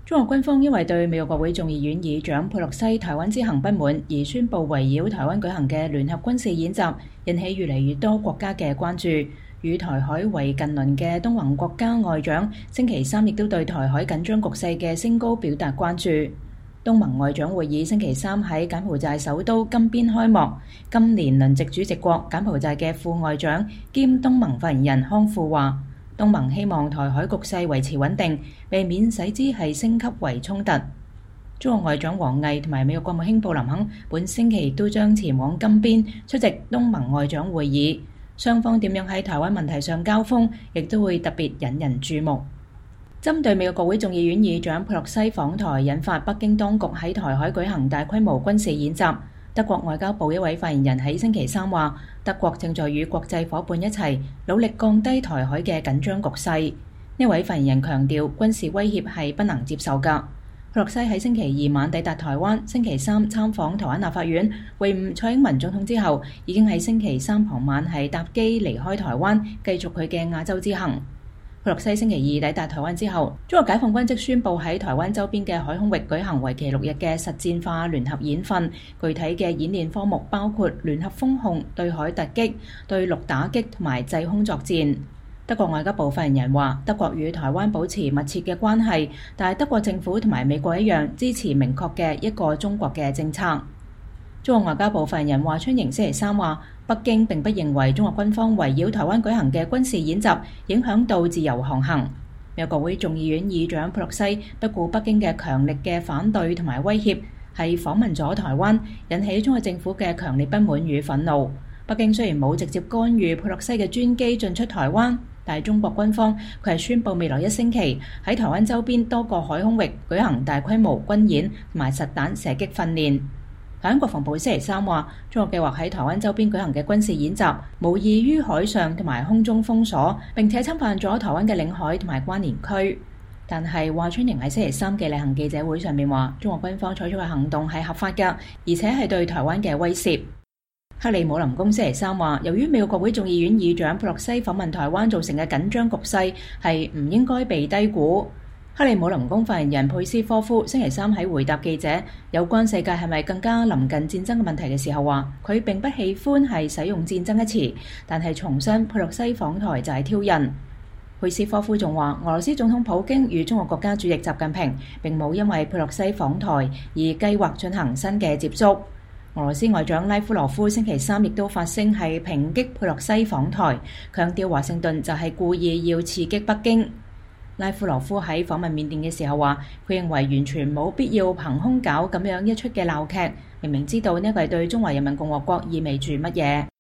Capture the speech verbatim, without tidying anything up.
中國軍方因為對美國國會眾議院議長佩洛西台灣之行不滿，而宣布圍繞台灣舉行嘅聯合軍事演習，引起越嚟越多國家嘅關注。與台海為近鄰嘅東盟國家外長星期三亦都對台海緊張局勢嘅升高表達關注。東盟外長會議星期三喺柬埔寨首都金邊開幕。今年輪值主席國柬埔寨嘅副外長兼東盟發言人康富話，東盟希望台海局勢維持穩定，避免使之係升級為衝突。中國外長王毅同埋美國國務卿布林肯本星期都將前往金邊出席東盟外長會議，雙方點樣喺台灣問題上交鋒，亦都會特別引人注目。針對美國國會眾議院議長佩洛西訪台，引發北京當局喺台海舉行大規模軍事演習。德國外交部一位發言人喺星期三話，德國正在與國際夥伴一齊努力降低台海嘅緊張局勢。呢位發言人強調，軍事威脅係不能接受㗎。佩洛西喺星期二晚抵達台灣，星期三參訪台灣立法院會晤蔡英文總統之後，已經喺星期三傍晚係搭機離開台灣，繼續佢嘅亞洲之行。佩洛西星期二抵達台灣之後，中國解放軍即宣布喺台灣周邊嘅海空域舉行為期六日嘅實戰化聯合演訓，具體嘅演練科目包括聯合封控、對海突擊、對陸打擊同埋制空作戰。德國外交部發言人話，德國與台灣保持密切嘅關係，但係德國政府同埋美國一樣支持明確嘅一個中國嘅政策。中國外交部發言人華春瑩星期三話，北京並不認為中國軍方圍繞台灣舉行嘅軍事演習影響到自由航行。美國國會眾議院議長佩洛西不顧北京嘅強力嘅反對同埋威脅，係訪問咗台灣，引起中國政府嘅強烈不滿與憤怒。北京雖然冇直接干預佩洛西嘅專機進出台灣，但係中國軍方佢係宣布未來一星期喺台灣周邊多個海空域舉行大規模軍演同埋實彈射擊訓練。台灣國防部星期三話，中國計劃喺台灣周邊舉行嘅軍事演習，無異於海上同埋空中封鎖，並且侵犯咗台灣嘅領海同埋關聯區。但係華春瑩喺星期三嘅例行記者會上面話，中國軍方採取嘅行動係合法㗎，而且係對台灣嘅威懾。克里姆林宮星期三話，由於美國國會眾議院議長佩洛西訪問台灣造成嘅緊張局勢係唔應該被低估。克里姆林宮發言人佩斯科夫星期三喺回答記者有關世界係咪更加臨近戰爭嘅問題嘅時候話，佢並不喜歡係使用戰爭一詞，但係重申佩洛西訪台就係挑釁。佩斯科夫仲話，俄羅斯總統普京與中國國家主席習近平並冇因為佩洛西訪台而計劃進行新嘅接觸。俄羅斯外長拉夫羅夫星期三亦都發聲係抨擊佩洛西訪台，強調華盛頓就係故意要刺激北京。拉夫羅夫喺訪問緬甸嘅時候話，佢認為完全冇必要憑空搞咁樣一出嘅鬧劇，明明知道呢個係對中華人民共和國意味住乜嘢。